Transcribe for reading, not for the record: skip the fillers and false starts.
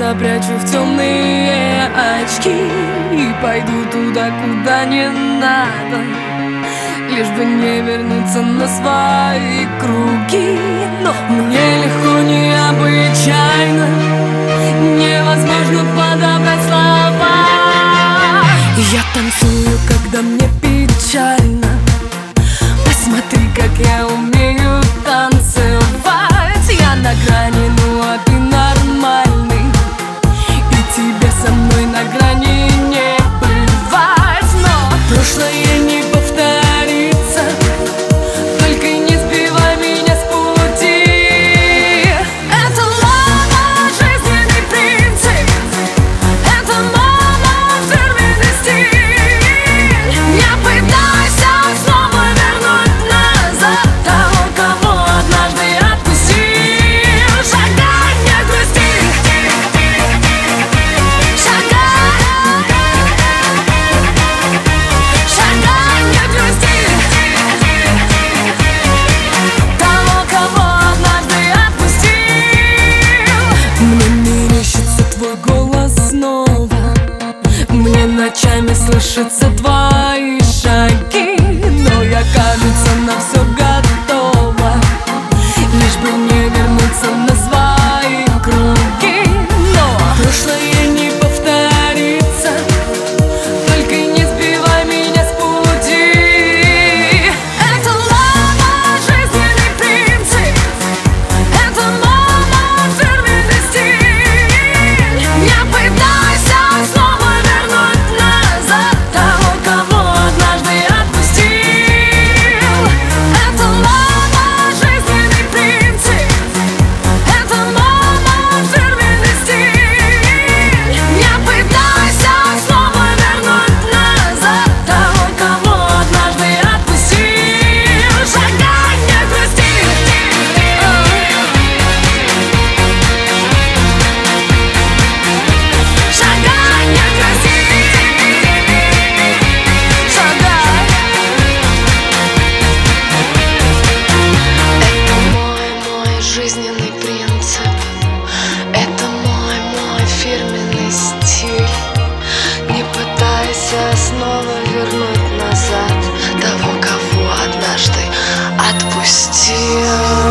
запрячу в темные очки и пойду туда, куда не надо, лишь бы не вернуться на свои круги. Но мне легко, необычайно, невозможно подобрать слова. Я танцую, когда мне печально. Посмотри, как я умею танцевать. Я на грани, ну а ты нормальный, и тебе со мной на грани не бывать. Но прошлое не повторится, только не сбивай меня с пути. Это мой жизненный принцип, это мой фирменный стиль. Я пытаюсь снова вернуть назад того, кого однажды отпустил. Шагай, не грусти, шагай, шагай, не грусти того, кого однажды отпустил. Мне мерещится твой голос снова, мне ночами слышатся твои шаги, но я, кажется, на все готова, лишь бы не вернуться на свои круги. Но прошлое не повторится, только не сбивай меня с пути. Это мой жизненный принцип, это мой фирменный стиль. Я пытаюсь снова вернуть назад того, кого однажды отпустил. Это мой жизненный принцип, это мой фирменный стиль. Я пытаюсь снова вернуть назад того, кого однажды отпустил. Шагай, не грусти, шагай, не грусти, шагай. Это мой жизненный принцип, это мой фирменный стиль. Не пытайся снова вернуть назад того, кого однажды отпустил.